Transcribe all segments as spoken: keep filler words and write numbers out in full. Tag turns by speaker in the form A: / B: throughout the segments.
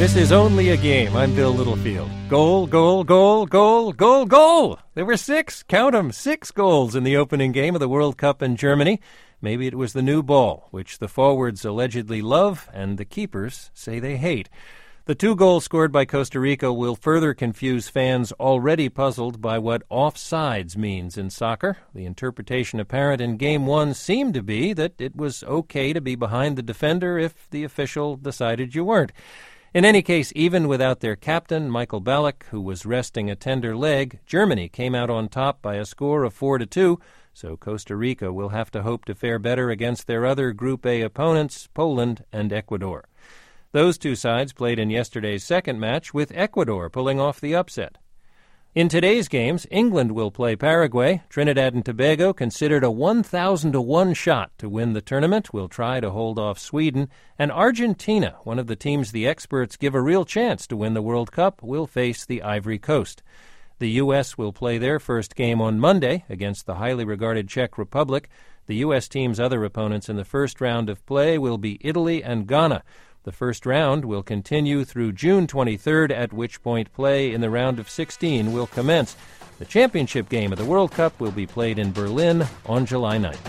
A: This is only a game. I'm Bill Littlefield. Goal, goal, goal, goal, goal, goal! There were six, count 'em, six goals in the opening game of the World Cup in Germany. Maybe it was the new ball, which the forwards allegedly love and the keepers say they hate. The two goals scored by Costa Rica will further confuse fans already puzzled by what offsides means in soccer. The interpretation apparent in Game one seemed to be that it was okay to be behind the defender if the official decided you weren't. In any case, even without their captain, Michael Ballack, who was resting a tender leg, Germany came out on top by a score of four to two, so Costa Rica will have to hope to fare better against their other Group A opponents, Poland and Ecuador. Those two sides played in yesterday's second match, with Ecuador pulling off the upset. In today's games, England will play Paraguay. Trinidad and Tobago, considered a one thousand to one shot to win the tournament, will try to hold off Sweden. And Argentina, one of the teams the experts give a real chance to win the World Cup, will face the Ivory Coast. The U S will play their first game on Monday against the highly regarded Czech Republic. The U S team's other opponents in the first round of play will be Italy and Ghana. The first round will continue through June twenty-third, at which point play in the round of sixteen will commence. The championship game of the World Cup will be played in Berlin on July ninth.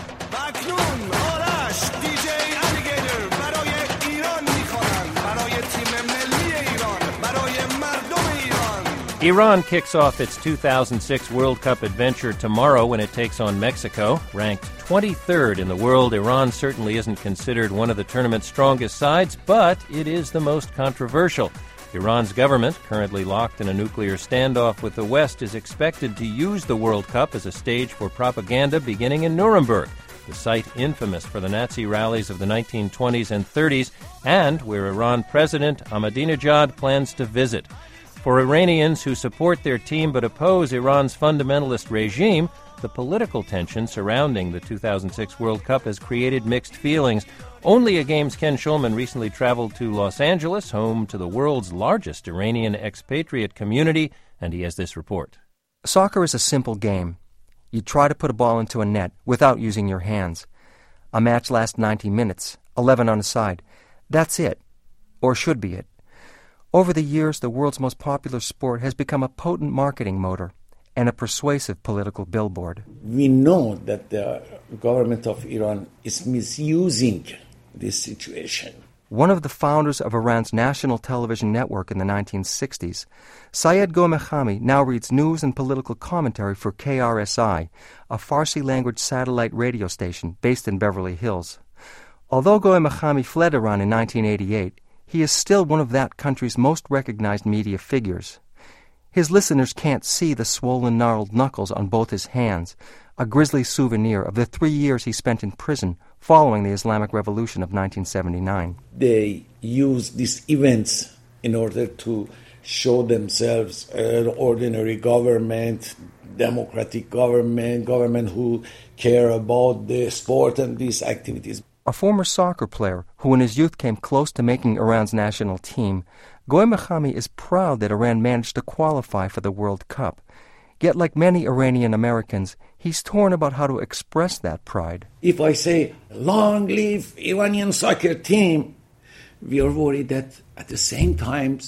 A: Iran kicks off its two thousand six World Cup adventure tomorrow when it takes on Mexico. Ranked twenty-third in the world, Iran certainly isn't considered one of the tournament's strongest sides, but it is the most controversial. Iran's government, currently locked in a nuclear standoff with the West, is expected to use the World Cup as a stage for propaganda beginning in Nuremberg, the site infamous for the Nazi rallies of the nineteen twenties and thirties, and where Iran President Ahmadinejad plans to visit. For Iranians who support their team but oppose Iran's fundamentalist regime, the political tension surrounding the two thousand six World Cup has created mixed feelings. Only a Game's Ken Schulman recently traveled to Los Angeles, home to the world's largest Iranian expatriate community, and he has this report.
B: Soccer is a simple game. You try to put a ball into a net without using your hands. A match lasts ninety minutes, eleven on a side. That's it, or should be it. Over the years, the world's most popular sport has become a potent marketing motor and a persuasive political billboard.
C: We know that the government of Iran is misusing this situation.
B: One of the founders of Iran's national television network in the nineteen sixties, Syed Goemechami now reads news and political commentary for K R S I, a Farsi-language satellite radio station based in Beverly Hills. Although Goemechami fled Iran in nineteen eighty-eight, he is still one of that country's most recognized media figures. His listeners can't see the swollen, gnarled knuckles on both his hands, a grisly souvenir of the three years he spent in prison following the Islamic Revolution of nineteen seventy-nine.
C: They use these events in order to show themselves an ordinary government, democratic government, government who care about the sport and these activities.
B: A former soccer player who in his youth came close to making Iran's national team, Goemechami is proud that Iran managed to qualify for the World Cup. Yet, like many Iranian Americans, he's torn about how to express that pride.
C: If I say, long live Iranian soccer team, we are worried that at the same time,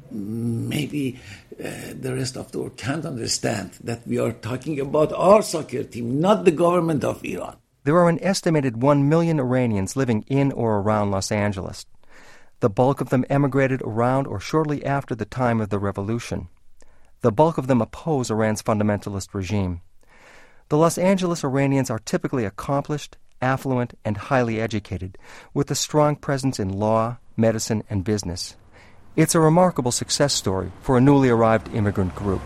C: maybe uh, the rest of the world can't understand that we are talking about our soccer team, not the government of Iran.
B: There are an estimated one million Iranians living in or around Los Angeles. The bulk of them emigrated around or shortly after the time of the revolution. The bulk of them oppose Iran's fundamentalist regime. The Los Angeles Iranians are typically accomplished, affluent, and highly educated, with a strong presence in law, medicine, and business. It's a remarkable success story for a newly arrived immigrant group.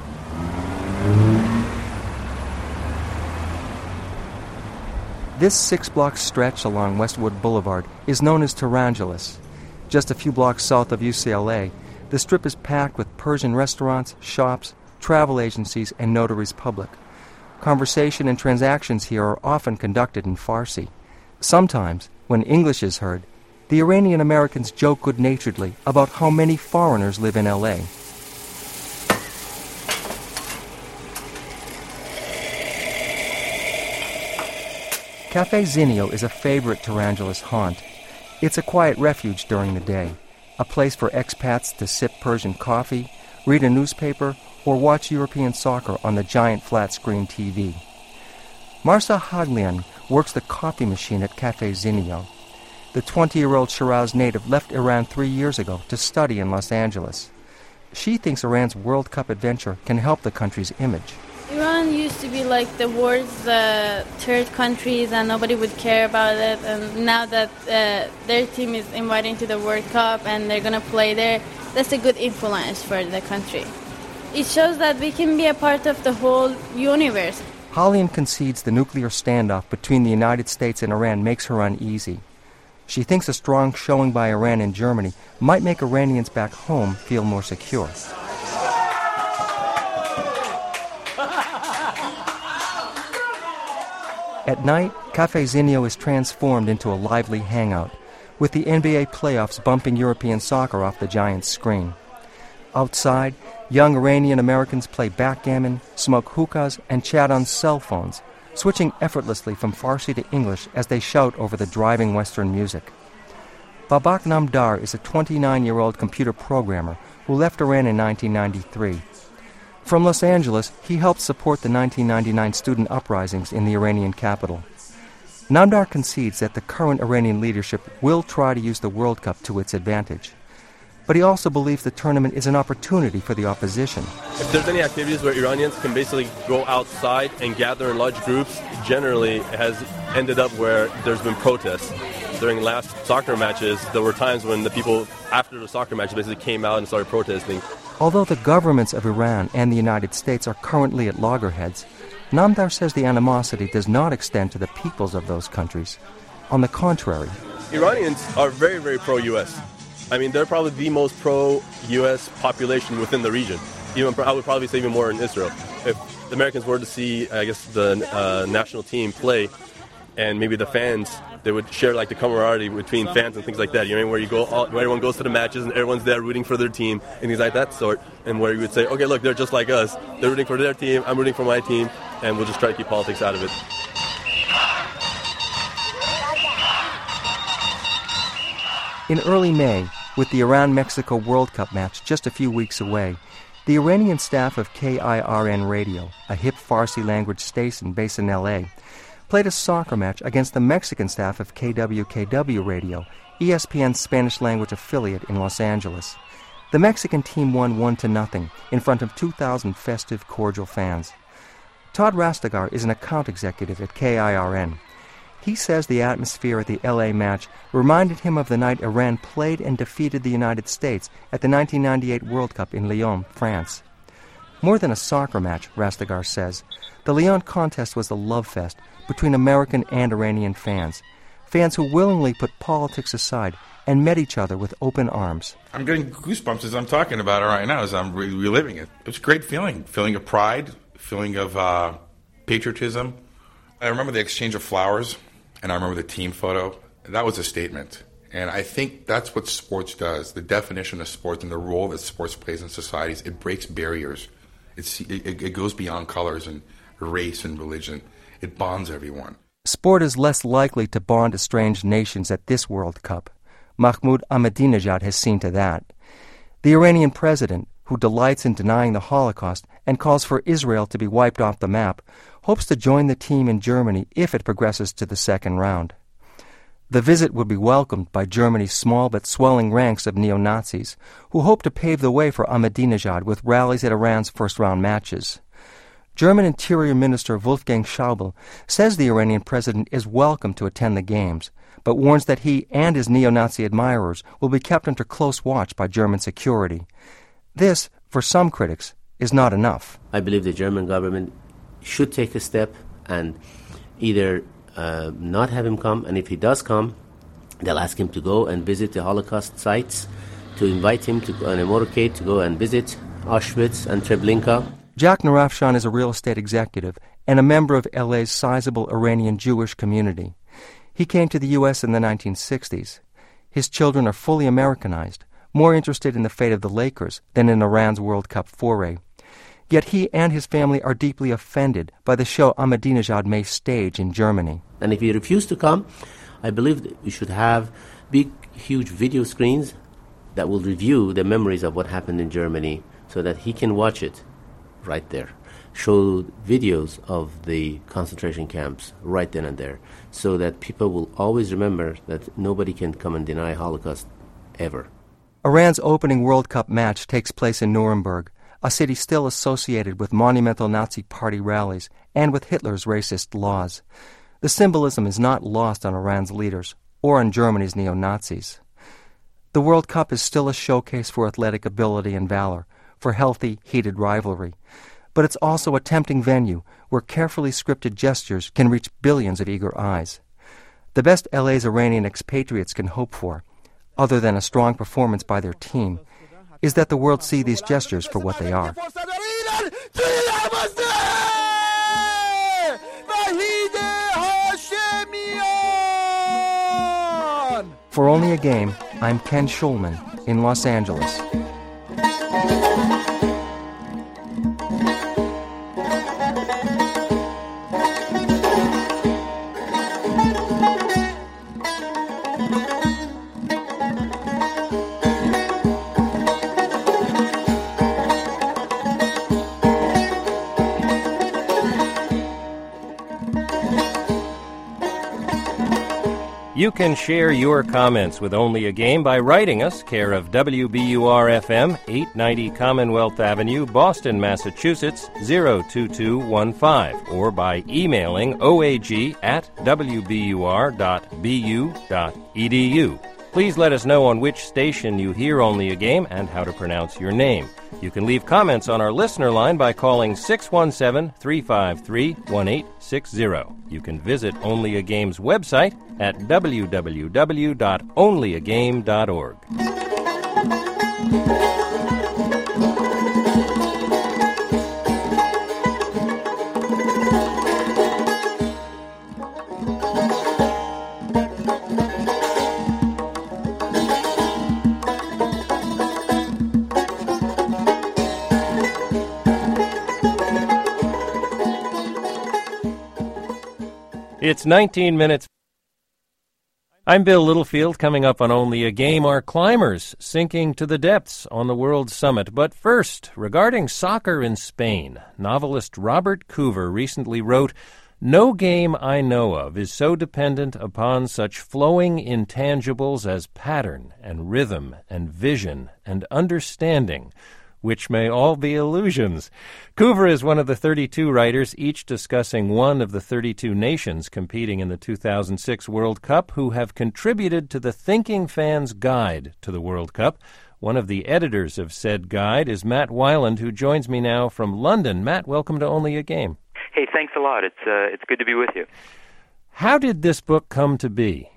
B: This six-block stretch along Westwood Boulevard is known as Tehrangeles. Just a few blocks south of U C L A, the strip is packed with Persian restaurants, shops, travel agencies, and notaries public. Conversation and transactions here are often conducted in Farsi. Sometimes, when English is heard, the Iranian Americans joke good-naturedly about how many foreigners live in L A. Cafe Zinio is a favorite Tehrangeles haunt. It's a quiet refuge during the day. a place for expats to sip Persian coffee, read a newspaper, or watch European soccer on the giant flat-screen T V. Marsa Haglian works the coffee machine at Cafe Zinio. The twenty-year-old Shiraz native left Iran three years ago to study in Los Angeles. She thinks Iran's World Cup adventure can help the country's image.
D: Iran used to be like the world's uh, third countries and nobody would care about it. And now that uh, their team is invited to the World Cup and they're going to play there, that's a good influence for the country. It shows that we can be a part of the whole universe.
B: Halian concedes the nuclear standoff between the United States and Iran makes her uneasy. She thinks a strong showing by Iran and Germany might make Iranians back home feel more secure. At night, Cafe Zinio is transformed into a lively hangout, with the N B A playoffs bumping European soccer off the giant screen. Outside, young Iranian Americans play backgammon, smoke hookahs, and chat on cell phones, switching effortlessly from Farsi to English as they shout over the driving Western music. Babak Namdar is a twenty-nine-year-old computer programmer who left Iran in nineteen ninety-three. From Los Angeles, he helped support the nineteen ninety-nine student uprisings in the Iranian capital. Namdar concedes that the current Iranian leadership will try to use the World Cup to its advantage. But he also believes the tournament is an opportunity for the opposition.
E: If there's any activities where Iranians can basically go outside and gather in large groups, generally it has ended up where there's been protests. During last soccer matches, there were times when the people after the soccer match basically came out and started protesting.
B: Although the governments of Iran and the United States are currently at loggerheads, Namdar says the animosity does not extend to the peoples of those countries. On the contrary,
E: Iranians are very, very pro-U S. I mean, they're probably the most pro-U S population within the region. Even I would probably say even more in Israel. If the Americans were to see, I guess, the uh, national team play, and maybe the fans, they would share like the camaraderie between fans and things like that. You know, where you go, all, where everyone goes to the matches and everyone's there rooting for their team and things like that sort. And where you would say, okay, look, they're just like us. They're rooting for their team. I'm rooting for my team, and we'll just try to keep politics out of it.
B: In early May, with the Iran-Mexico World Cup match just a few weeks away, the Iranian staff of K I R N Radio, a hip Farsi-language station based in L A, played a soccer match against the Mexican staff of K W K W Radio, E S P N's Spanish-language affiliate in Los Angeles. The Mexican team won one to nothing in front of two thousand festive, cordial fans. Todd Rastegar is an account executive at K I R N. He says the atmosphere at the L A match reminded him of the night Iran played and defeated the United States at the nineteen ninety-eight World Cup in Lyon, France. More than a soccer match, Rastegar says, the Lyon contest was a love fest between American and Iranian fans, fans who willingly put politics aside and met each other with open arms.
F: I'm getting goosebumps as I'm talking about it right now, as I'm re- reliving it. It was a great feeling, feeling of pride, feeling of uh, patriotism. I remember the exchange of flowers, and I remember the team photo. That was a statement. And I think that's what sports does. The definition of sports and the role that sports plays in societies, it breaks barriers. It's, it, it goes beyond colors and race and religion. It bonds everyone.
B: Sport is less likely to bond estranged nations at this World Cup. Mahmoud Ahmadinejad has seen to that. The Iranian president, who delights in denying the Holocaust and calls for Israel to be wiped off the map, hopes to join the team in Germany if it progresses to the second round. The visit would be welcomed by Germany's small but swelling ranks of neo-Nazis, who hope to pave the way for Ahmadinejad with rallies at Iran's first-round matches. German Interior Minister Wolfgang Schäuble says the Iranian president is welcome to attend the games, but warns that he and his neo-Nazi admirers will be kept under close watch by German security. This, for some critics, is not enough.
G: I believe the German government should take a step and either uh, not have him come, and if he does come, they'll ask him to go and visit the Holocaust sites, to invite him to on a motorcade to go and visit Auschwitz and Treblinka.
B: Jack Narafshan is a real estate executive and a member of L A's sizable Iranian Jewish community. He came to the U S in the nineteen sixties. His children are fully Americanized, more interested in the fate of the Lakers than in Iran's World Cup foray. Yet he and his family are deeply offended by the show Ahmadinejad may stage in Germany.
G: And if he refused to come, I believe that we should have big, huge video screens that will review the memories of what happened in Germany so that he can watch it right there. Show videos of the concentration camps right then and there so that people will always remember that nobody can come and deny Holocaust ever.
B: Iran's opening World Cup match takes place in Nuremberg, a city still associated with monumental Nazi party rallies and with Hitler's racist laws. The symbolism is not lost on Iran's leaders or on Germany's neo-Nazis. The World Cup is still a showcase for athletic ability and valor, for healthy, heated rivalry. But it's also a tempting venue where carefully scripted gestures can reach billions of eager eyes. The best L A's Iranian expatriates can hope for, other than a strong performance by their team, is that the world see these gestures for what they are. For Only a Game, I'm Ken Schulman in Los Angeles.
A: You can share your comments with Only a Game by writing us, care of W B U R F M, eight ninety Commonwealth Avenue, Boston, Massachusetts, zero two two one five, or by emailing oag at w b u r dot b u dot e d u. Please let us know on which station you hear Only a Game and how to pronounce your name. You can leave comments on our listener line by calling six one seven, three five three, one eight six zero. You can visit Only a Game's website at w w w dot only a game dot org. It's nineteen minutes. I'm Bill Littlefield. Coming up on Only a Game are climbers sinking to the depths on the World Summit. But first, regarding soccer in Spain, novelist Robert Coover recently wrote, "No game I know of is so dependent upon such flowing intangibles as pattern and rhythm and vision and understanding, which may all be illusions." Coover is one of the thirty-two writers, each discussing one of the thirty-two nations competing in the two thousand six World Cup, who have contributed to the Thinking Fan's Guide to the World Cup. One of the editors of said guide is Matt Weiland, who joins me now from London. Matt, welcome to Only a Game.
H: Hey, thanks a lot. It's uh, it's good to be with you.
A: How did this book come to be?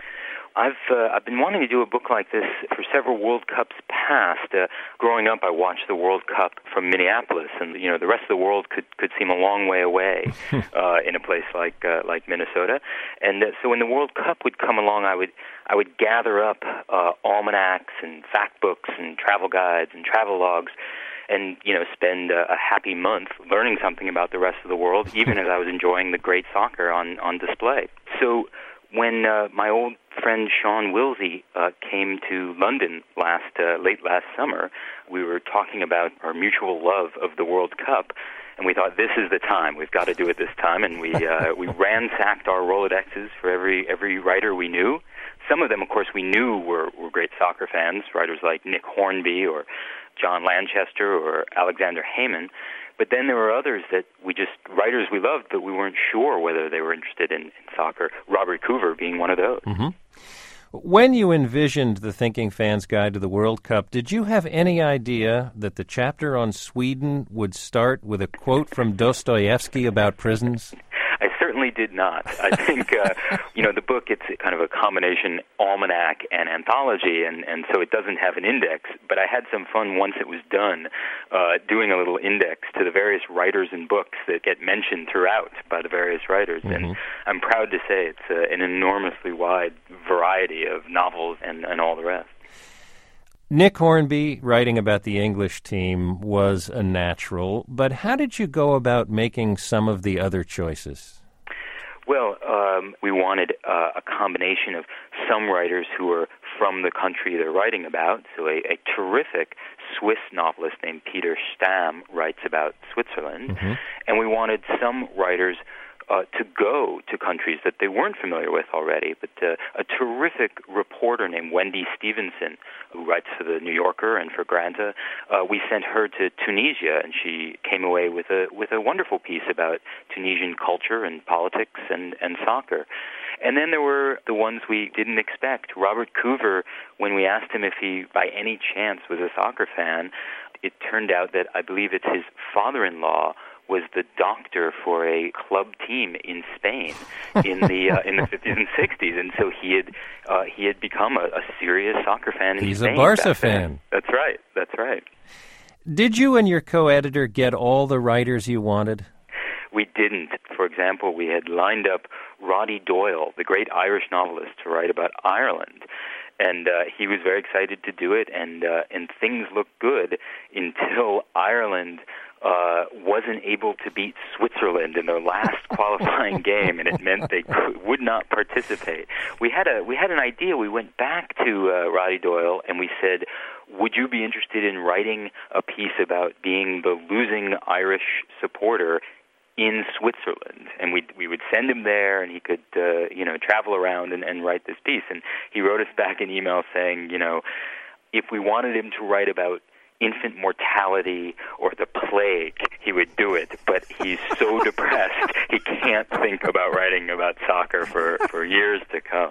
H: I've uh, I've been wanting to do a book like this for several World Cups past. Uh, growing up, I watched the World Cup from Minneapolis, and you know the rest of the world could, could seem a long way away uh, in a place like uh, like Minnesota. And uh, so when the World Cup would come along, I would I would gather up uh, almanacs and fact books and travel guides and travel logs, and you know spend a, a happy month learning something about the rest of the world, even as I was enjoying the great soccer on on display. So when uh, my old friend Sean Wilsey uh, came to London last uh, late last summer, we were talking about our mutual love of the World Cup, and we thought, this is the time. We've got to do it this time, and we uh, we ransacked our Rolodexes for every every writer we knew. Some of them, of course, we knew were, were great soccer fans, writers like Nick Hornby or John Lanchester or Alexander Heyman. But then there were others that we just, writers we loved, but we weren't sure whether they were interested in, in soccer, Robert Coover being one of those.
A: Mm-hmm. When you envisioned the Thinking Fan's Guide to the World Cup, did you have any idea that the chapter on Sweden would start with a quote from Dostoevsky about prisons?
H: I certainly did not. I think, uh, you know, the book, it's kind of a combination almanac and anthology, and, and so it doesn't have an index, but I had some fun once it was done uh, doing a little index to the various writers and books that get mentioned throughout by the various writers, mm-hmm. and I'm proud to say it's uh, an enormously wide variety of novels and, and all the rest.
A: Nick Hornby, writing about the English team, was a natural, but how did you go about making some of the other choices?
H: Well, um, we wanted uh, a combination of some writers who are from the country they're writing about. So a, a terrific Swiss novelist named Peter Stamm writes about Switzerland. Mm-hmm. And we wanted some writers Uh, to go to countries that they weren't familiar with already. But uh, a terrific reporter named Wendy Stevenson, who writes for the New Yorker and for Granta, uh, we sent her to Tunisia, and she came away with a with a wonderful piece about Tunisian culture and politics and, and soccer. And then there were the ones we didn't expect. Robert Coover, when we asked him if he, by any chance, was a soccer fan, it turned out that I believe it's his father-in-law was the doctor for a club team in Spain in the uh, in the fifties and sixties, and so he had uh, he had become a, a serious soccer fan in
A: He's
H: Spain.
A: He's a Barca fan.
H: That's right. That's right.
A: Did you and your co-editor get all the writers you wanted?
H: We didn't. For example, we had lined up Roddy Doyle, the great Irish novelist, to write about Ireland. And uh, he was very excited to do it, and uh, and things looked good until Ireland uh, wasn't able to beat Switzerland in their last qualifying game, and it meant they could, would not participate. We had a we had an idea. We went back to uh, Roddy Doyle and we said, "Would you be interested in writing a piece about being the losing Irish supporter in Switzerland?" And we we would send him there, and he could uh, you know travel around and, and write this piece. And he wrote us back an email saying, you know, if we wanted him to write about infant mortality or the plague, he would do it. But he's so depressed, he can't think about writing about soccer for, for years to come.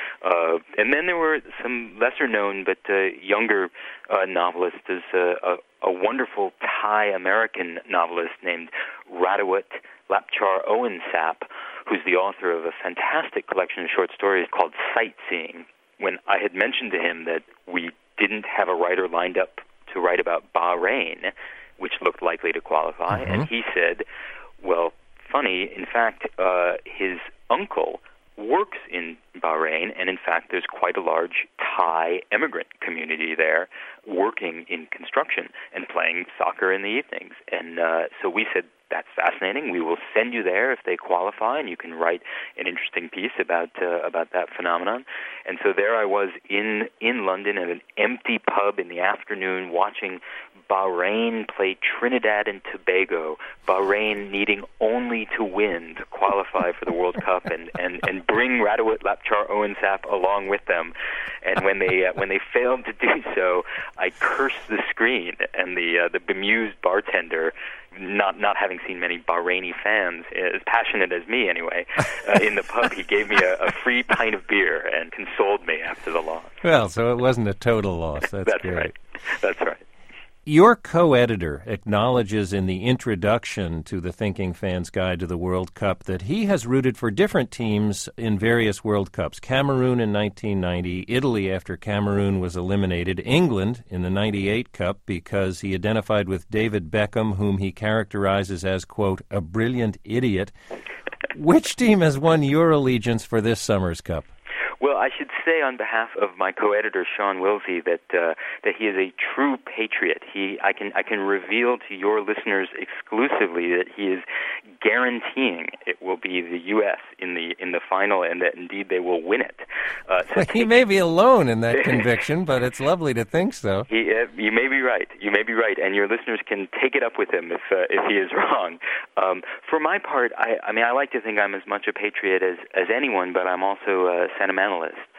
H: Uh, and then there were some lesser-known but uh, younger uh, novelists. There's a, a, a wonderful Thai-American novelist named Radawat Lapchar-Owensap, who's the author of a fantastic collection of short stories called Sightseeing. When I had mentioned to him that we didn't have a writer lined up to write about Bahrain, which looked likely to qualify, mm-hmm. and he said, well, funny, in fact, uh, his uncle works in Bahrain, and in fact there's quite a large Thai immigrant community there working in construction and playing soccer in the evenings. And uh, so we said, that's fascinating. We will send you there if they qualify, and you can write an interesting piece about uh, about that phenomenon. And so there I was in, in London at an empty pub in the afternoon watching Bahrain play Trinidad and Tobago, Bahrain needing only to win to qualify for the World Cup and, and, and bring Radawat Lapchar-Owensap along with them. And when they uh, when they failed to do so, I cursed the screen, and the uh, the bemused bartender, not not having seen many Bahraini fans as passionate as me anyway, uh, in the pub, he gave me a, a free pint of beer and consoled me after the loss.
A: Well, so it wasn't a total loss. That's,
H: That's
A: great.
H: right. That's right.
A: Your co-editor acknowledges in the introduction to the Thinking Fan's Guide to the World Cup that he has rooted for different teams in various World Cups. Cameroon in nineteen ninety, Italy after Cameroon was eliminated, England in the ninety-eight Cup because he identified with David Beckham, whom he characterizes as, quote, a brilliant idiot. Which team has won your allegiance for this summer's Cup?
H: Well, I should say on behalf of my co-editor Sean Wilsey that uh, that he is a true patriot. He, I can I can reveal to your listeners exclusively that he is guaranteeing it will be the U S in the in the final, and that indeed they will win it. Uh, so
A: he may be alone in that conviction, but it's lovely to think so.
H: He, uh, you may be right. You may be right, and your listeners can take it up with him if uh, if he is wrong. Um, for my part, I, I mean, I like to think I'm as much a patriot as as anyone, but I'm also a sentimentalist.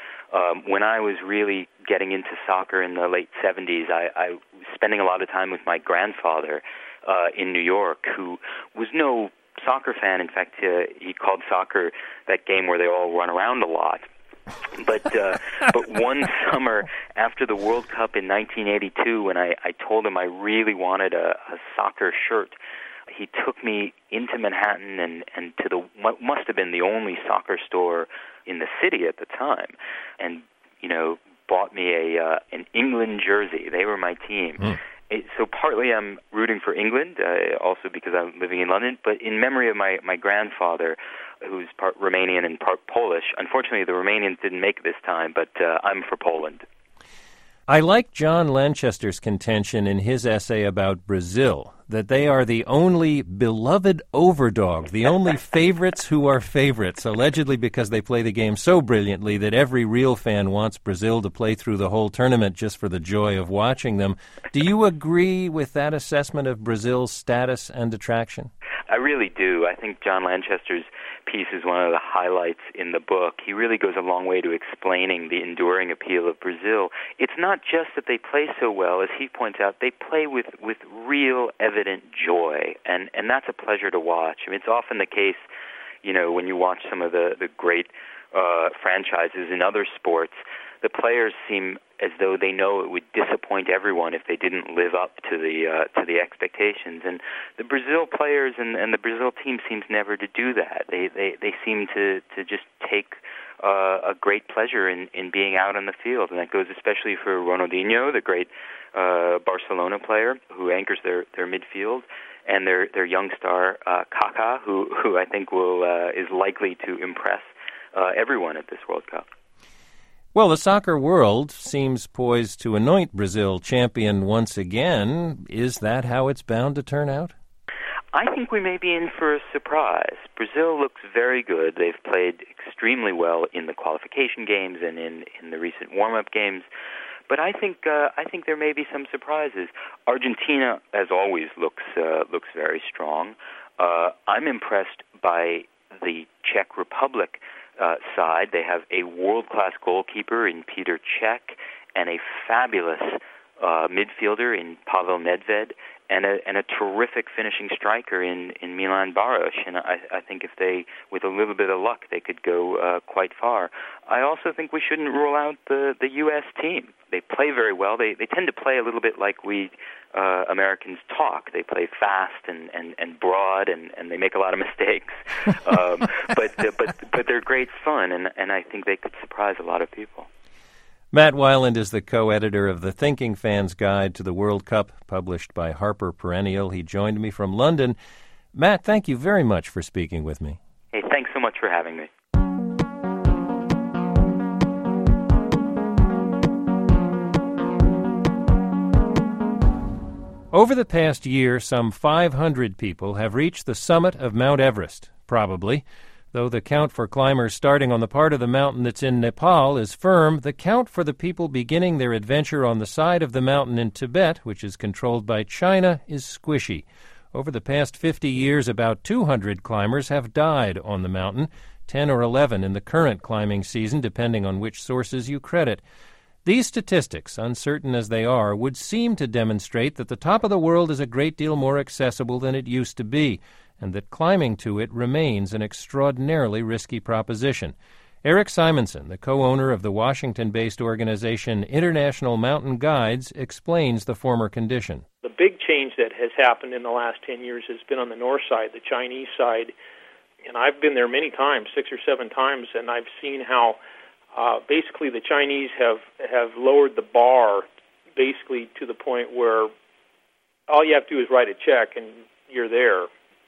H: Um, when I was really getting into soccer in the late seventies, I, I was spending a lot of time with my grandfather uh, in New York, who was no soccer fan. In fact, uh, he called soccer that game where they all run around a lot. But uh, but one summer after the World Cup in nineteen eighty-two, when I, I told him I really wanted a, a soccer shirt, he took me into Manhattan and, and to the what must have been the only soccer store in the city at the time, and you know bought me a uh, an England jersey. They were my team. Mm. It, so partly I'm rooting for England, uh, also because I'm living in London, but in memory of my, my grandfather, who's part Romanian and part Polish. Unfortunately, the Romanians didn't make it this time, but uh, I'm for Poland.
A: I like John Lanchester's contention in his essay about Brazil that they are the only beloved overdog, the only favorites who are favorites, allegedly because they play the game so brilliantly that every real fan wants Brazil to play through the whole tournament just for the joy of watching them. Do you agree with that assessment of Brazil's status and attraction?
H: I really do. I think John Lanchester's piece is one of the highlights in the book. He really goes a long way to explaining the enduring appeal of Brazil. It's not just that they play so well. As he points out, they play with, with real, evident joy, and, and that's a pleasure to watch. I mean, it's often the case, you know, when you watch some of the, the great uh, franchises in other sports, the players seem as though they know it would disappoint everyone if they didn't live up to the uh, to the expectations. And the Brazil players and, and the Brazil team seems never to do that. They they, they seem to, to just take uh, a great pleasure in, in being out on the field. And that goes especially for Ronaldinho, the great uh, Barcelona player who anchors their, their midfield, and their, their young star uh, Kaká, who, who I think will uh, is likely to impress uh, everyone at this World Cup.
A: Well, the soccer world seems poised to anoint Brazil champion once again. Is that how it's bound to turn out?
H: I think we may be in for a surprise. Brazil looks very good. They've played extremely well in the qualification games and in, in the recent warm-up games. But I think uh, I think there may be some surprises. Argentina, as always, looks uh, looks very strong. Uh, I'm impressed by the Czech Republic Uh, side. They have a world-class goalkeeper in Peter Cech and a fabulous uh, midfielder in Pavel Nedved and a, and a terrific finishing striker in, in Milan Baros. And I, I think if they, with a little bit of luck, they could go uh, quite far. I also think we shouldn't rule out the, the U S team. They play very well. They, they tend to play a little bit like we uh, Americans talk. They play fast and, and, and broad, and, and they make a lot of mistakes. um, but, uh, but but they're great fun, and, and I think they could surprise a lot of people.
A: Matt Weiland is the co-editor of The Thinking Fan's Guide to the World Cup, published by Harper Perennial. He joined me from London. Matt, thank you very much for speaking with me.
H: Hey, thanks so much for having me.
A: Over the past year, some five hundred people have reached the summit of Mount Everest, probably. Though the count for climbers starting on the part of the mountain that's in Nepal is firm, the count for the people beginning their adventure on the side of the mountain in Tibet, which is controlled by China, is squishy. Over the past fifty years, about two hundred climbers have died on the mountain, ten or eleven in the current climbing season, depending on which sources you credit. These statistics, uncertain as they are, would seem to demonstrate that the top of the world is a great deal more accessible than it used to be, and that climbing to it remains an extraordinarily risky proposition. Eric Simonson, the co-owner of the Washington-based organization International Mountain Guides, explains the former condition.
I: The big change that has happened in the last ten years has been on the north side, the Chinese side, and I've been there many times, six or seven times, and I've seen how Uh, basically, the Chinese have, have lowered the bar basically to the point where all you have to do is write a check and you're there.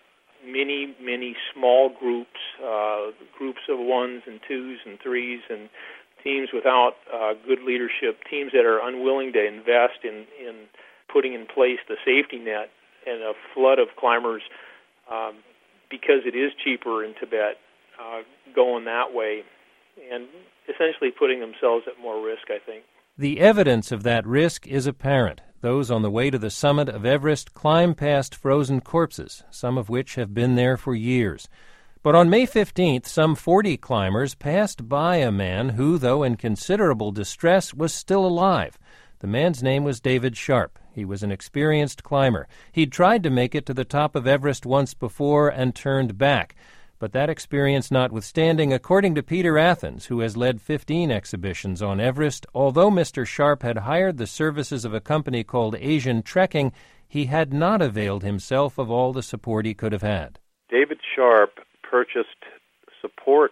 I: Many, many small groups, uh, groups of ones and twos and threes and teams without uh, good leadership, teams that are unwilling to invest in, in putting in place the safety net, and a flood of climbers, um, because it is cheaper in Tibet, uh, going that way, and essentially putting themselves at more risk, I think.
A: The evidence of that risk is apparent. Those on the way to the summit of Everest climb past frozen corpses, some of which have been there for years. But on May fifteenth, some forty climbers passed by a man who, though in considerable distress, was still alive. The man's name was David Sharp. He was an experienced climber. He'd tried to make it to the top of Everest once before and turned back. But that experience notwithstanding, according to Peter Athens, who has led fifteen exhibitions on Everest, although Mister Sharp had hired the services of a company called Asian Trekking, he had not availed himself of all the support he could have had.
J: David Sharp purchased support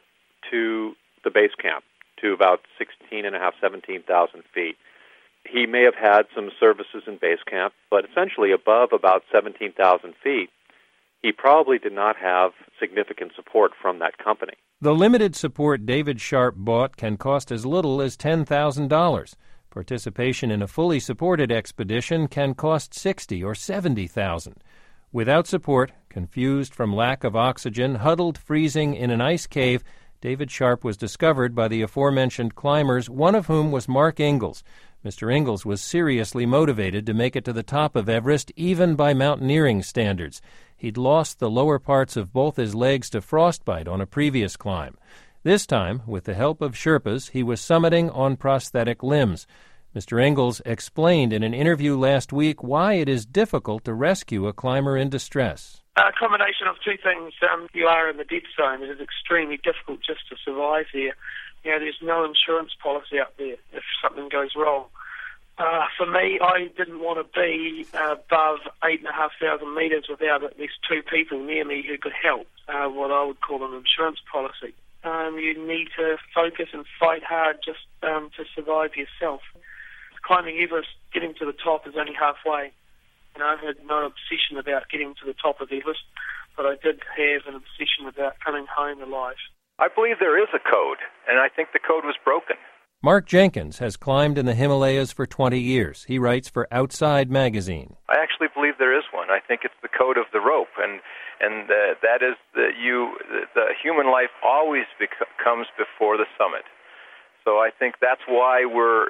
J: to the base camp, to about sixteen and a half, seventeen thousand feet. He may have had some services in base camp, but essentially above about seventeen thousand feet, he probably did not have significant support from that company.
A: The limited support David Sharp bought can cost as little as ten thousand dollars. Participation in a fully supported expedition can cost sixty thousand dollars or seventy thousand dollars. Without support, confused from lack of oxygen, huddled freezing in an ice cave, David Sharp was discovered by the aforementioned climbers, one of whom was Mark Ingalls. Mister Ingalls was seriously motivated to make it to the top of Everest, even by mountaineering standards. He'd lost the lower parts of both his legs to frostbite on a previous climb. This time, with the help of Sherpas, he was summiting on prosthetic limbs. Mister Ingalls explained in an interview last week why it is difficult to rescue a climber in distress.
K: A combination of two things. Um, you are in the dead zone. It is extremely difficult just to survive there. You know, there's no insurance policy up there if something goes wrong. Uh, for me, I didn't want to be above eight and a half thousand metres without at least two people near me who could help, uh, what I would call an insurance policy. Um, you need to focus and fight hard just um, to survive yourself. Climbing Everest, getting to the top is only halfway. You know, I had no obsession about getting to the top of Everest, but I did have an obsession about coming home alive.
H: I believe there is a code, and I think the code was broken.
A: Mark Jenkins has climbed in the Himalayas for twenty years. He writes for Outside Magazine.
H: I actually believe there is one. I think it's the code of the rope, and and uh, that is that you the, the human life always bec- comes before the summit. So I think that's why we're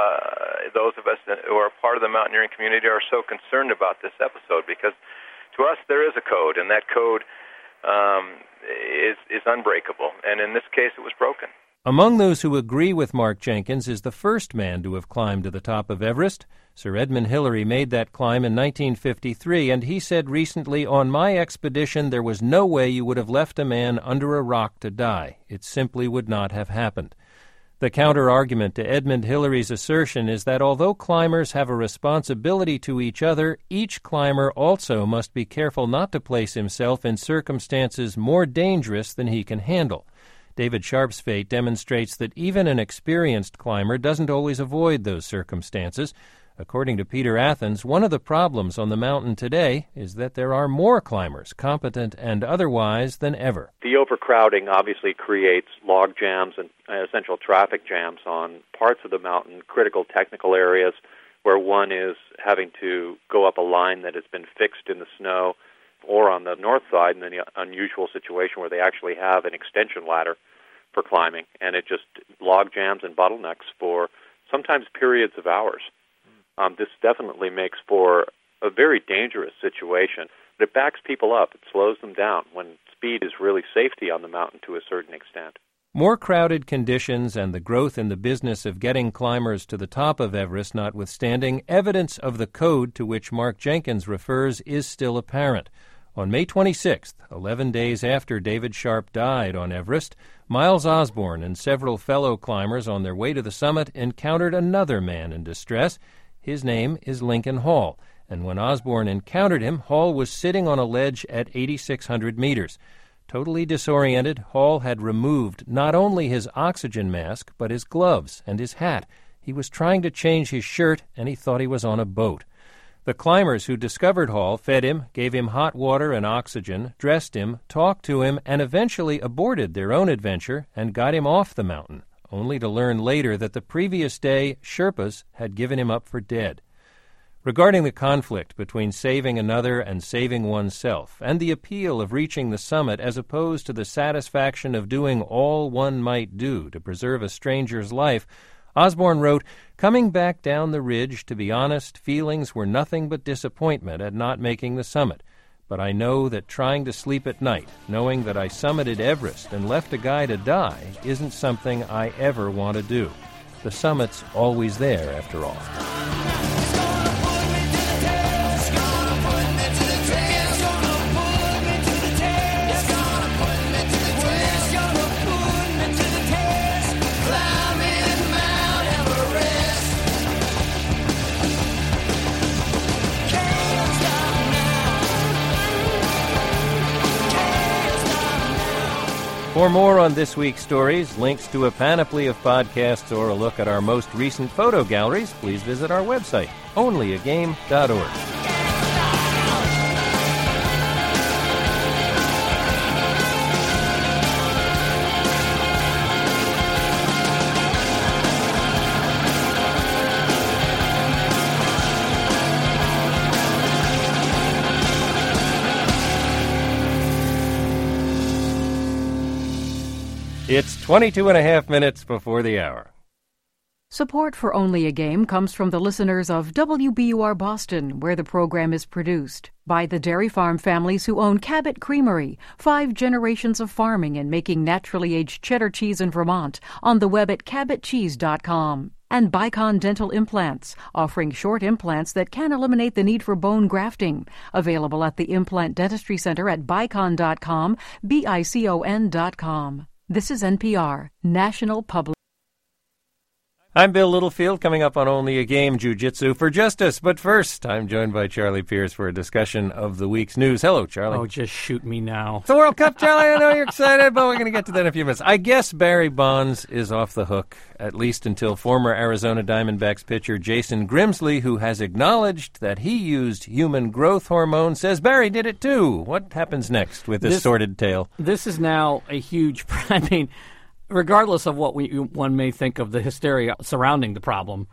H: uh, those of us who are part of the mountaineering community are so concerned about this episode, because to us there is a code, and that code um, is is unbreakable. And in this case, it was broken.
A: Among those who agree with Mark Jenkins is the first man to have climbed to the top of Everest. Sir Edmund Hillary made that climb in nineteen fifty-three, and he said recently, "On my expedition, there was no way you would have left a man under a rock to die. It simply would not have happened." The counter-argument to Edmund Hillary's assertion is that although climbers have a responsibility to each other, each climber also must be careful not to place himself in circumstances more dangerous than he can handle. David Sharp's fate demonstrates that even an experienced climber doesn't always avoid those circumstances. According to Peter Athens, one of the problems on the mountain today is that there are more climbers, competent and otherwise, than ever.
J: The overcrowding obviously creates log jams and essential traffic jams on parts of the mountain, critical technical areas where one is having to go up a line that has been fixed in the snow, or on the north side in the unusual situation where they actually have an extension ladder for climbing, and it just log jams and bottlenecks for sometimes periods of hours. Um, this definitely makes for a very dangerous situation, but it backs people up. It slows them down when speed is really safety on the mountain to a certain extent.
A: More crowded conditions and the growth in the business of getting climbers to the top of Everest notwithstanding, evidence of the code to which Mark Jenkins refers is still apparent. On May twenty-sixth, eleven days after David Sharp died on Everest, Miles Osborne and several fellow climbers on their way to the summit encountered another man in distress. His name is Lincoln Hall, and when Osborne encountered him, Hall was sitting on a ledge at eighty-six hundred meters. Totally disoriented, Hall had removed not only his oxygen mask, but his gloves and his hat. He was trying to change his shirt, and he thought he was on a boat. The climbers who discovered Hall fed him, gave him hot water and oxygen, dressed him, talked to him, and eventually aborted their own adventure and got him off the mountain, only to learn later that the previous day Sherpas had given him up for dead. Regarding the conflict between saving another and saving oneself, and the appeal of reaching the summit as opposed to the satisfaction of doing all one might do to preserve a stranger's life, Osborne wrote, "Coming back down the ridge, to be honest, feelings were nothing but disappointment at not making the summit. But I know that trying to sleep at night, knowing that I summited Everest and left a guy to die, isn't something I ever want to do. The summit's always there, after all." For more on this week's stories, links to a panoply of podcasts, or a look at our most recent photo galleries, please visit our website, only a game dot org. It's twenty-two and a half minutes before the hour.
L: Support for Only a Game comes from the listeners of W B U R Boston, where the program is produced, by the dairy farm families who own Cabot Creamery, five generations of farming and making naturally aged cheddar cheese in Vermont, on the web at cabot cheese dot com. And Bicon Dental Implants, offering short implants that can eliminate the need for bone grafting. Available at the Implant Dentistry Center at bicon dot com, B I C O N dot com. This is N P R, National Public.
A: I'm Bill Littlefield, coming up on Only a Game, Jiu-Jitsu for Justice. But first, I'm joined by Charlie Pierce for a discussion of the week's news. Hello, Charlie.
M: Oh, just shoot me now.
A: It's the World Cup, Charlie. I know you're excited, but we're going to get to that in a few minutes. I guess Barry Bonds is off the hook, at least until former Arizona Diamondbacks pitcher Jason Grimsley, who has acknowledged that he used human growth hormone, says Barry did it too. What happens next with this, this sordid tale?
M: This is now a huge... I mean... Regardless of what we, one may think of the hysteria surrounding the problem,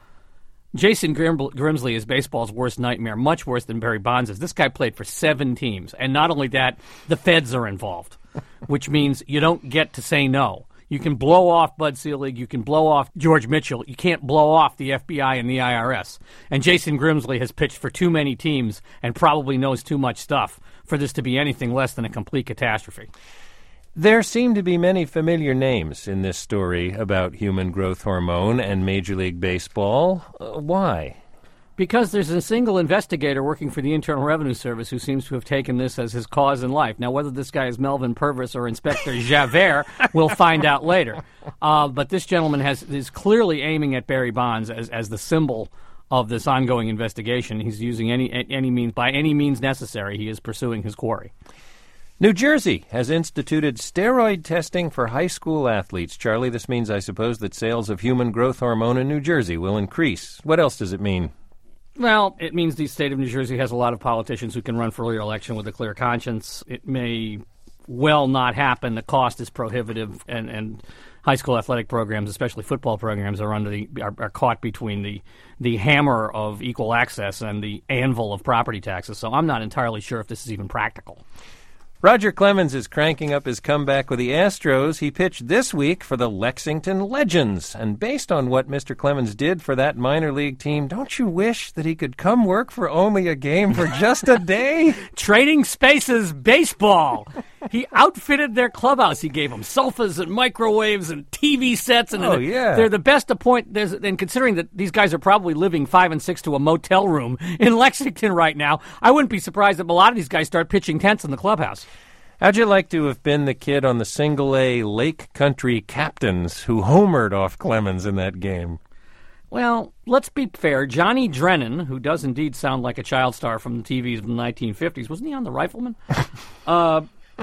M: Jason Grim, Grimsley is baseball's worst nightmare, much worse than Barry Bonds is. This guy played for seven teams, and not only that, the feds are involved, which means you don't get to say no. You can blow off Bud Selig, you can blow off George Mitchell, you can't blow off the F B I and the I R S. And Jason Grimsley has pitched for too many teams and probably knows too much stuff for this to be anything less than a complete catastrophe.
A: There seem to be many familiar names in this story about human growth hormone and Major League Baseball. Uh, why?
M: Because there's a single investigator working for the Internal Revenue Service who seems to have taken this as his cause in life. Now, whether this guy is Melvin Purvis or Inspector Javert, we'll find out later. Uh, but this gentleman has is clearly aiming at Barry Bonds as, as the symbol of this ongoing investigation. He's using any any means, by any means necessary, he is pursuing his quarry.
A: New Jersey has instituted steroid testing for high school athletes. Charlie, this means, I suppose, that sales of human growth hormone in New Jersey will increase. What else does it mean?
M: Well, it means the state of New Jersey has a lot of politicians who can run for re-election with a clear conscience. It may well not happen. The cost is prohibitive, and, and high school athletic programs, especially football programs, are under the are, are caught between the the hammer of equal access and the anvil of property taxes. So I'm not entirely sure if this is even practical.
A: Roger Clemens is cranking up his comeback with the Astros. He pitched this week for the Lexington Legends. And based on what Mister Clemens did for that minor league team, don't you wish that he could come work for Only a Game for just a day?
M: Trading Spaces Baseball. He outfitted their clubhouse. He gave them sofas and microwaves and T V sets. And
A: oh, yeah.
M: They're the best appoint. There's, and considering that these guys are probably living five and six to a motel room in Lexington right now, I wouldn't be surprised if a lot of these guys start pitching tents in the clubhouse.
A: How'd you like to have been the kid on the single-A Lake Country Captains who homered off Clemens in that game?
M: Well, let's be fair. Johnny Drennan, who does indeed sound like a child star from the T Vs of the nineteen fifties, wasn't he on The Rifleman? uh,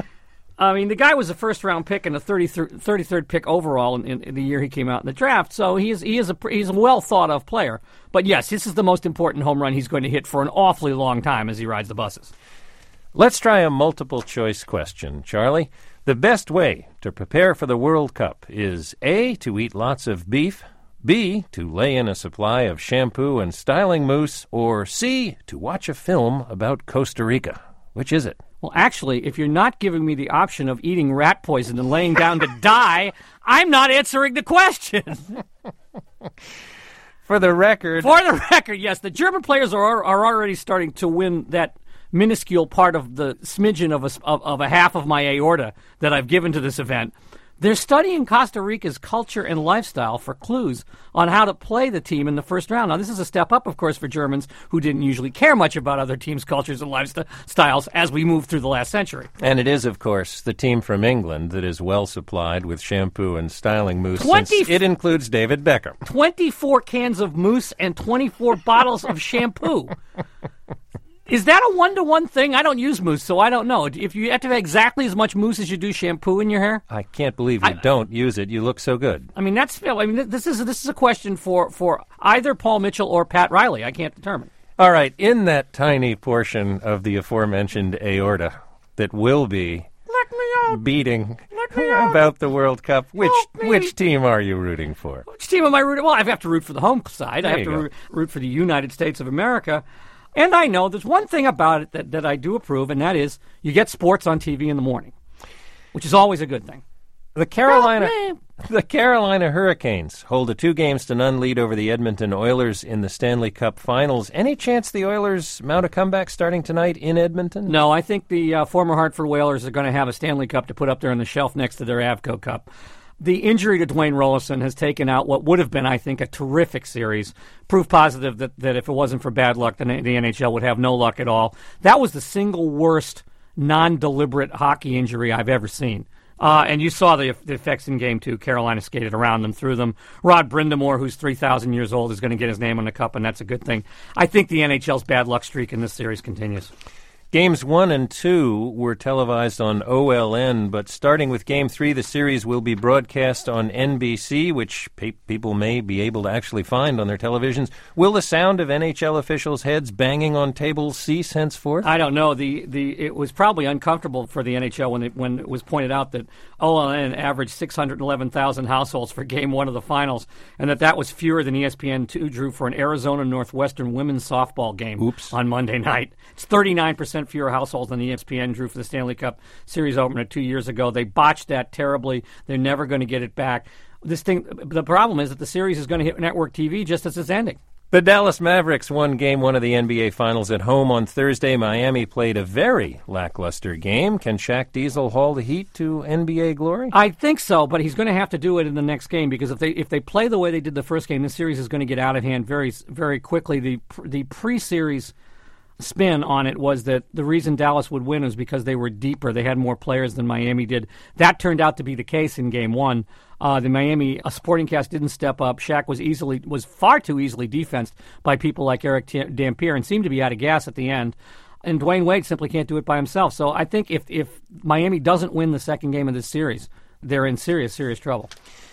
M: I mean, the guy was a first-round pick and a thirty-third pick overall in, in, in the year he came out in the draft, so he is he is a he's a well-thought-of player. But yes, this is the most important home run he's going to hit for an awfully long time as he rides the buses.
A: Let's try a multiple-choice question, Charlie. The best way to prepare for the World Cup is A, to eat lots of beef, B, to lay in a supply of shampoo and styling mousse, or C, to watch a film about Costa Rica. Which is it?
M: Well, actually, if you're not giving me the option of eating rat poison and laying down to die, I'm not answering the question.
A: For the record...
M: For the record, yes. The German players are are already starting to win that minuscule part of the smidgen of a, of, of a half of my aorta that I've given to this event. They're studying Costa Rica's culture and lifestyle for clues on how to play the team in the first round. Now, this is a step up, of course, for Germans who didn't usually care much about other teams' cultures and lifestyles as we move through the last century.
A: And it is, of course, the team from England that is well supplied with shampoo and styling mousse.
M: twenty
A: It includes David Beckham.
M: twenty-four cans of mousse and twenty-four bottles of shampoo. Is that a one-to-one thing? I don't use mousse, so I don't know. If you have to have exactly as much mousse as you do shampoo in your hair?
A: I can't believe you I, don't use it. You look so good.
M: I mean, that's. I mean, this is this is a question for, for either Paul Mitchell or Pat Riley. I can't determine.
A: All right, in that tiny portion of the aforementioned aorta that will be
M: Let me out.
A: beating
M: Let me out.
A: about the World Cup, which which team are you rooting for?
M: Which team am I rooting? Well, I have to root for the home side.
A: There
M: I have to
A: go.
M: root, root for the United States of America. And I know there's one thing about it that, that I do approve, and that is you get sports on T V in the morning, which is always a good thing.
A: The Carolina the Carolina Hurricanes hold a two games to none lead over the Edmonton Oilers in the Stanley Cup Finals. Any chance the Oilers mount a comeback starting tonight in Edmonton?
M: No, I think the uh, former Hartford Whalers are going to have a Stanley Cup to put up there on the shelf next to their Avco Cup. The injury to Dwayne Rollison has taken out what would have been, I think, a terrific series. Proof positive that, that if it wasn't for bad luck, then the N H L would have no luck at all. That was the single worst non-deliberate hockey injury I've ever seen. Uh, and you saw the, the effects in Game two. Carolina skated around them, through them. Rod Brindamore, who's three thousand years old, is going to get his name on the cup, and that's a good thing. I think the N H L's bad luck streak in this series continues.
A: Games one and two were televised on O L N, but starting with Game three, the series will be broadcast on N B C, which pe- people may be able to actually find on their televisions. Will the sound of N H L officials' heads banging on tables cease henceforth?
M: I don't know. The the It was probably uncomfortable for the N H L when it, when it was pointed out that O L N averaged six hundred eleven thousand households for Game one of the finals, and that that was fewer than E S P N two drew for an Arizona Northwestern women's softball game
A: Oops.
M: on Monday night. It's thirty-nine percent fewer households than E S P N drew for the Stanley Cup Series opener two years ago. They botched that terribly. They're never going to get it back. This thing, the problem is that the series is going to hit network T V just as it's ending.
A: The Dallas Mavericks won Game one of the N B A Finals at home on Thursday. Miami played a very lackluster game. Can Shaq Diesel haul the Heat to N B A glory?
M: I think so, but he's going to have to do it in the next game, because if they if they play the way they did the first game, this series is going to get out of hand very very quickly. The the pre-series spin on it was that the reason Dallas would win was because they were deeper. They had more players than Miami did. That turned out to be the case in Game One. Uh, the Miami uh, supporting cast didn't step up. Shaq was easily was far too easily defensed by people like Eric T- Dampier and seemed to be out of gas at the end. And Dwayne Wade simply can't do it by himself. So I think if if Miami doesn't win the second game of this series, they're in serious, serious trouble.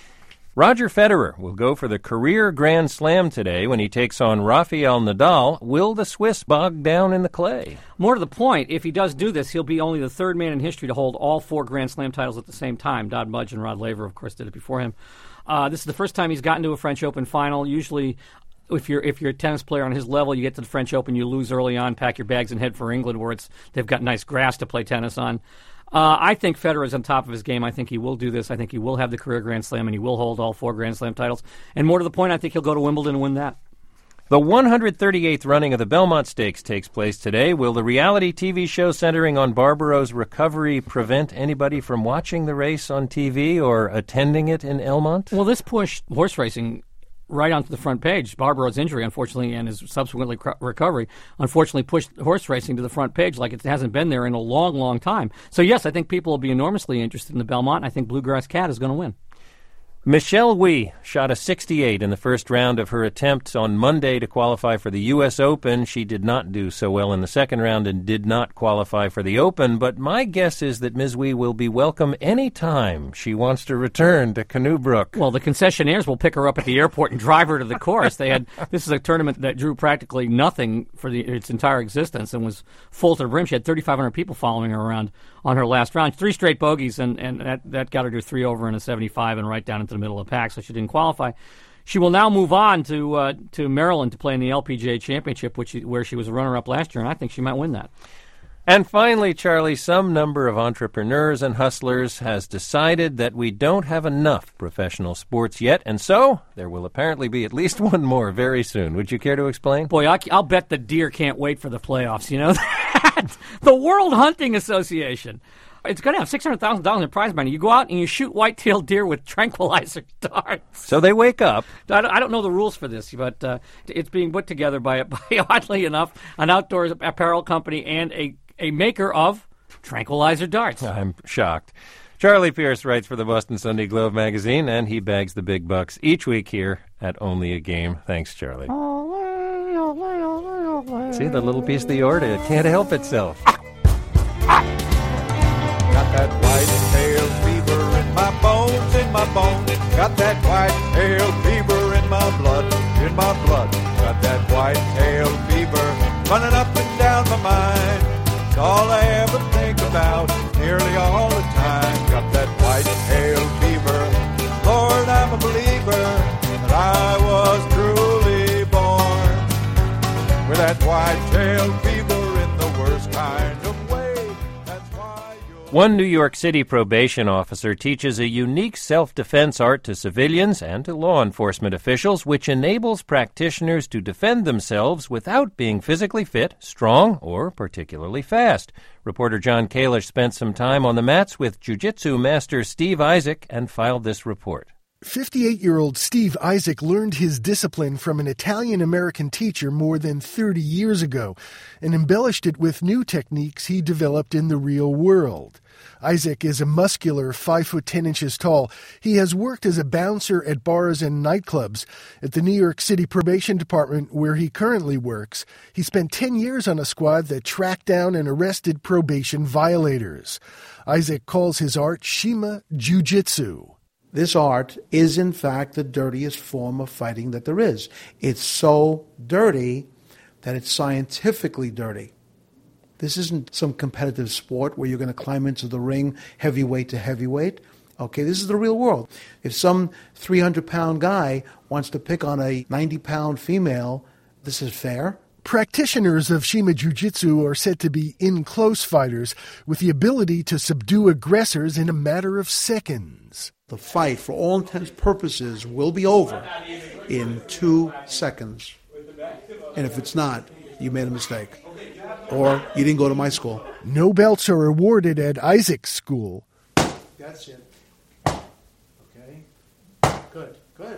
A: Roger Federer will go for the career Grand Slam today when he takes on Rafael Nadal. Will the Swiss bog down in the clay?
M: More to the point, if he does do this, he'll be only the third man in history to hold all four Grand Slam titles at the same time. Dodd Mudge and Rod Laver, of course, did it before him. Uh, this is the first time he's gotten to a French Open final. Usually, if you're if you're a tennis player on his level, you get to the French Open, you lose early on, pack your bags and head for England, where it's they've got nice grass to play tennis on. Uh, I think Federer is on top of his game. I think he will do this. I think he will have the career Grand Slam, and he will hold all four Grand Slam titles. And more to the point, I think he'll go to Wimbledon and win that.
A: The one hundred thirty-eighth running of the Belmont Stakes takes place today. Will the reality T V show centering on Barbaro's recovery prevent anybody from watching the race on T V or attending it in Elmont?
M: Well, this pushed horse racing right onto the front page. Barbaro's injury, unfortunately, and his subsequently cr- recovery, unfortunately pushed horse racing to the front page like it hasn't been there in a long, long time. So, yes, I think people will be enormously interested in the Belmont. I think Bluegrass Cat is going to win.
A: Michelle Wie shot a sixty-eight in the first round of her attempt on Monday to qualify for the U S Open. She did not do so well in the second round and did not qualify for the Open, but my guess is that Miz Wie will be welcome any time she wants to return to Canoe Brook.
M: Well, the concessionaires will pick her up at the airport and drive her to the course. They had This is a tournament that drew practically nothing for the, its entire existence and was full to the brim. She had thirty-five hundred people following her around on her last round. Three straight bogeys, and, and that, that got her to three over in a seventy-five and right down into the middle of the pack, so she didn't qualify. She will now move on to uh, to Maryland to play in the L P G A Championship, which where she was a runner-up last year, and I think she might win that.
A: And finally, Charlie, some number of entrepreneurs and hustlers has decided that we don't have enough professional sports yet, and so there will apparently be at least one more very soon. Would you care to explain?
M: Boy, I'll, I'll bet the deer can't wait for the playoffs, you know that? The World Hunting Association. It's going to have six hundred thousand dollars in prize money. You go out and you shoot white-tailed deer with tranquilizer darts.
A: So they wake up.
M: I don't, I don't know the rules for this, but uh, it's being put together by, by, oddly enough, an outdoor apparel company and a, a maker of tranquilizer darts.
A: I'm shocked. Charlie Pierce writes for the Boston Sunday Globe magazine, and he bags the big bucks each week here at Only a Game. Thanks, Charlie. See, the little piece of the aorta, it can't help itself.
N: Got that white-tail fever in my bones, in my bones. Got that white-tail fever in my blood, in my blood. Got that white-tail fever running up and down my mind. It's all I ever think about, nearly all the time. Got that white-tail fever. Lord, I'm a believer that I was truly born with that white-tail fever in the worst kind of way.
A: One New York City probation officer teaches a unique self-defense art to civilians and to law enforcement officials, which enables practitioners to defend themselves without being physically fit, strong, or particularly fast. Reporter John Kalish spent some time on the mats with jiu-jitsu master Steve Isaac and filed this report.
O: fifty-eight-year-old Steve Isaac learned his discipline from an Italian-American teacher more than thirty years ago and embellished it with new techniques he developed in the real world. Isaac is a muscular five foot ten inches tall. He has worked as a bouncer at bars and nightclubs. At the New York City Probation Department, where he currently works, he spent ten years on a squad that tracked down and arrested probation violators. Isaac calls his art Shima Jiu-Jitsu.
P: This art is, in fact, the dirtiest form of fighting that there is. It's so dirty that it's scientifically dirty. This isn't some competitive sport where you're going to climb into the ring heavyweight to heavyweight. Okay, this is the real world. If some three hundred pound guy wants to pick on a ninety pound female, this is fair.
O: Practitioners of Shima Jiu-Jitsu are said to be in-close fighters with the ability to subdue aggressors in a matter of seconds.
P: The fight, for all intents and purposes, will be over in two seconds. And if it's not, you made a mistake. Or you didn't go to my school.
O: No belts are awarded at Isaac's school.
P: That's it. Okay. Good, good.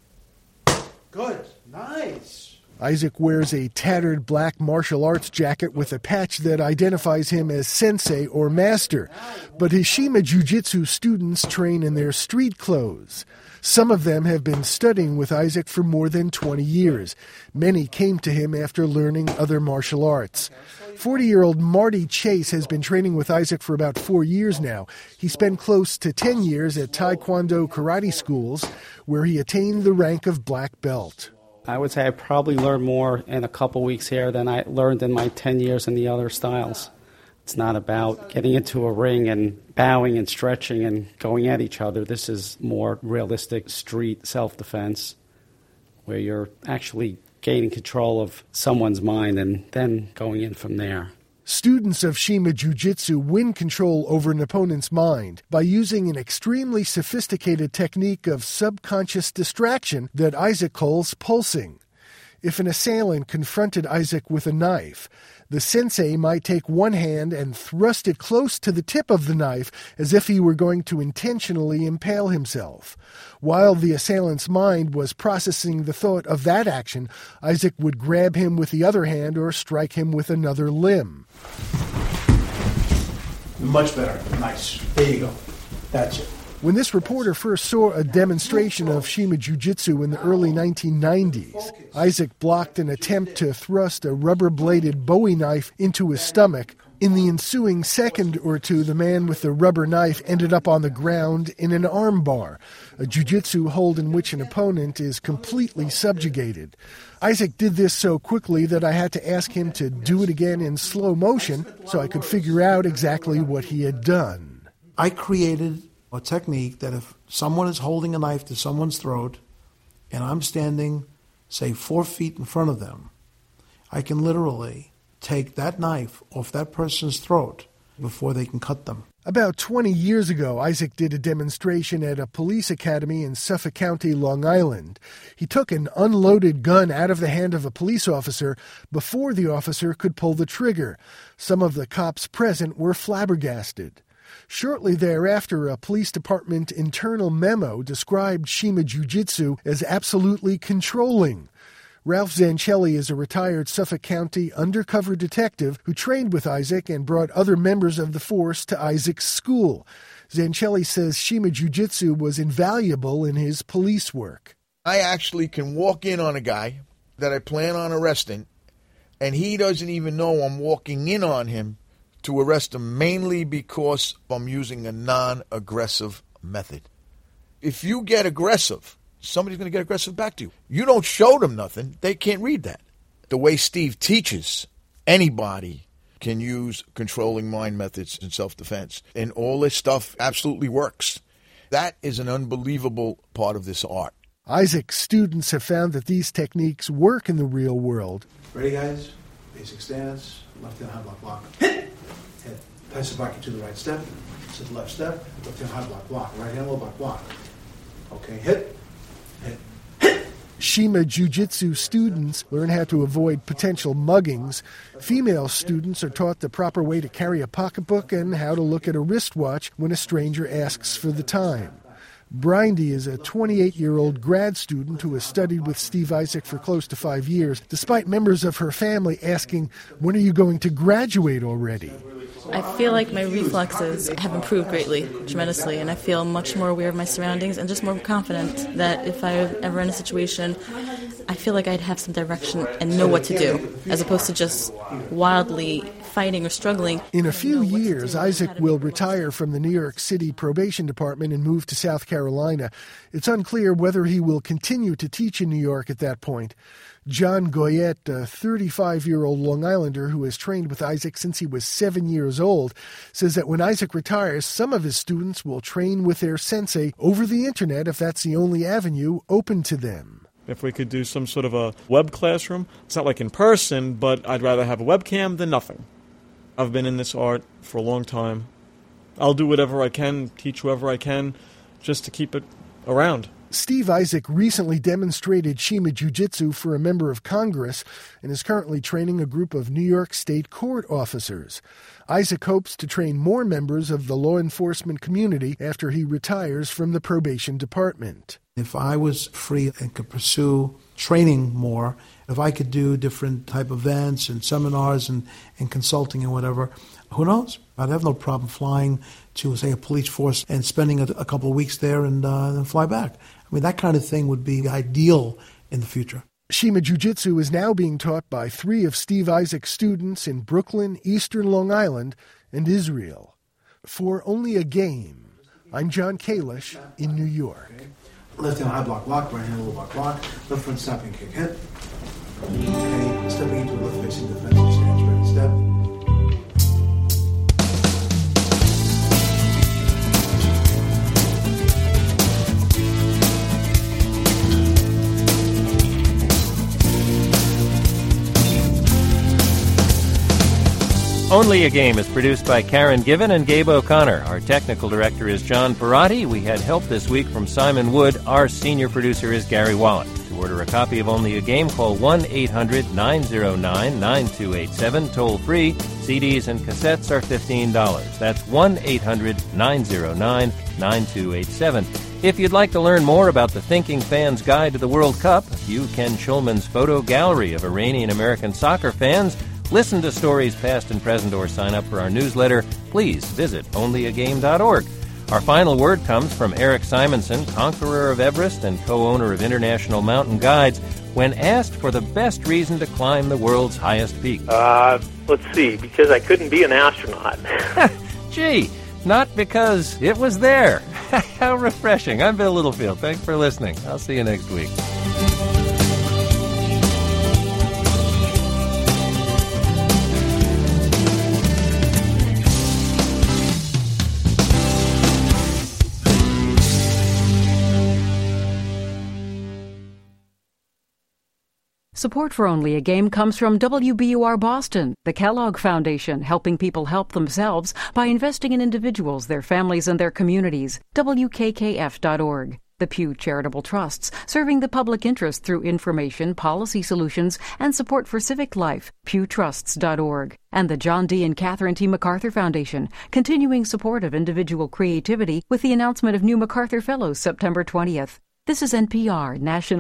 P: Good. Nice.
O: Isaac wears a tattered black martial arts jacket with a patch that identifies him as sensei or master. But his Shima Jiu-Jitsu students train in their street clothes. Some of them have been studying with Isaac for more than twenty years. Many came to him after learning other martial arts. forty-year-old Marty Chase has been training with Isaac for about four years now. He spent close to ten years at Taekwondo karate schools, where he attained the rank of black belt.
Q: I would say I probably learned more in a couple weeks here than I learned in my ten years in the other styles. It's not about getting into a ring and bowing and stretching and going at each other. This is more realistic street self-defense where you're actually gaining control of someone's mind and then going in from there.
O: Students of Shima Jiu-Jitsu win control over an opponent's mind by using an extremely sophisticated technique of subconscious distraction that Isaac calls pulsing. If an assailant confronted Isaac with a knife, the sensei might take one hand and thrust it close to the tip of the knife as if he were going to intentionally impale himself. While the assailant's mind was processing the thought of that action, Isaac would grab him with the other hand or strike him with another limb.
P: Much better. Nice. There you go. That's it.
O: When this reporter first saw a demonstration of Shima Jiu-Jitsu in the early nineteen nineties, Isaac blocked an attempt to thrust a rubber-bladed Bowie knife into his stomach. In the ensuing second or two, the man with the rubber knife ended up on the ground in an arm bar, a jiu-jitsu hold in which an opponent is completely subjugated. Isaac did this so quickly that I had to ask him to do it again in slow motion so I could figure out exactly what he had done.
P: I created a technique that if someone is holding a knife to someone's throat and I'm standing, say, four feet in front of them, I can literally take that knife off that person's throat before they can cut them.
O: About twenty years ago, Isaac did a demonstration at a police academy in Suffolk County, Long Island. He took an unloaded gun out of the hand of a police officer before the officer could pull the trigger. Some of the cops present were flabbergasted. Shortly thereafter, a police department internal memo described Shima Jiu-Jitsu as absolutely controlling. Ralph Zanchelli is a retired Suffolk County undercover detective who trained with Isaac and brought other members of the force to Isaac's school. Zanchelli says Shima Jiu-Jitsu was invaluable in his police work.
R: I actually can walk in on a guy that I plan on arresting, and he doesn't even know I'm walking in on him to arrest him, mainly because I'm using a non-aggressive method. If you get aggressive, somebody's going to get aggressive back to you. You don't show them nothing, they can't read that. The way Steve teaches, anybody can use controlling mind methods in self-defense. And all this stuff absolutely works. That is an unbelievable part of this art.
O: Isaac's students have found that these techniques work in the real world.
P: Ready, guys? Basic stance. Left hand high block block. Hit! Hit. pass it back into the right step, to the left step, left hand high block, block, right hand low block, block. Okay, hit, hit.
O: Shima Jiu-Jitsu students learn how to avoid potential muggings. Female students are taught the proper way to carry a pocketbook and how to look at a wristwatch when a stranger asks for the time. Brindy is a twenty-eight-year-old grad student who has studied with Steve Isaac for close to five years, despite members of her family asking, "When are you going to graduate already?"
S: I feel like my reflexes have improved greatly, tremendously, and I feel much more aware of my surroundings and just more confident that if I were ever in a situation, I feel like I'd have some direction and know what to do, as opposed to just wildly fighting or struggling.
O: In a few years, Isaac will retire from the New York City Probation Department and move to South Carolina. It's unclear whether he will continue to teach in New York at that point. John Goyette, a thirty-five-year-old Long Islander who has trained with Isaac since he was seven years old, says that when Isaac retires, some of his students will train with their sensei over the internet if that's the only avenue open to them.
T: If we could do some sort of a web classroom, it's not like in person, but I'd rather have a webcam than nothing. I've been in this art for a long time. I'll do whatever I can, teach whoever I can, just to keep it around.
O: Steve Isaac recently demonstrated Shima Jiu-Jitsu for a member of Congress and is currently training a group of New York State court officers. Isaac hopes to train more members of the law enforcement community after he retires from the probation department.
P: If I was free and could pursue training more, if I could do different type of events and seminars and, and consulting and whatever, who knows? I'd have no problem flying to, say, a police force and spending a, a couple of weeks there and uh, then fly back. I mean, that kind of thing would be ideal in the future.
O: Shima Jiu-Jitsu is now being taught by three of Steve Isaac's students in Brooklyn, Eastern Long Island, and Israel. For Only a Game, I'm John Kalish in New York.
P: Left hand high block, block, right hand low block, block, left front stopping kick, hit. Okay, stepping into a left facing defensive stance, ready, step.
A: Only a Game is produced by Karen Given and Gabe O'Connor. Our technical director is John Parati. We had help this week from Simon Wood. Our senior producer is Gary Wallen. To order a copy of Only a Game, call one eight hundred nine oh nine nine two eight seven, toll free. C Ds and cassettes are fifteen dollars. That's one eight hundred nine oh nine nine two eight seven. If you'd like to learn more about the Thinking Fan's Guide to the World Cup, view Ken Schulman's photo gallery of Iranian-American soccer fans, listen to stories past and present, or sign up for our newsletter, please visit only a game dot org. Our final word comes from Eric Simonson, conqueror of Everest and co-owner of International Mountain Guides, when asked for the best reason to climb the world's highest peak.
I: Uh, let's see, because I couldn't be an astronaut.
A: Gee, not because it was there. How refreshing. I'm Bill Littlefield. Thanks for listening. I'll see you next week.
L: Support for Only a Game comes from W B U R Boston, the Kellogg Foundation, helping people help themselves by investing in individuals, their families, and their communities. W K K F dot org. The Pew Charitable Trusts, serving the public interest through information, policy solutions, and support for civic life. Pew Trusts dot org. And the John D. and Catherine T. MacArthur Foundation, continuing support of individual creativity with the announcement of new MacArthur Fellows September twentieth. This is N P R, National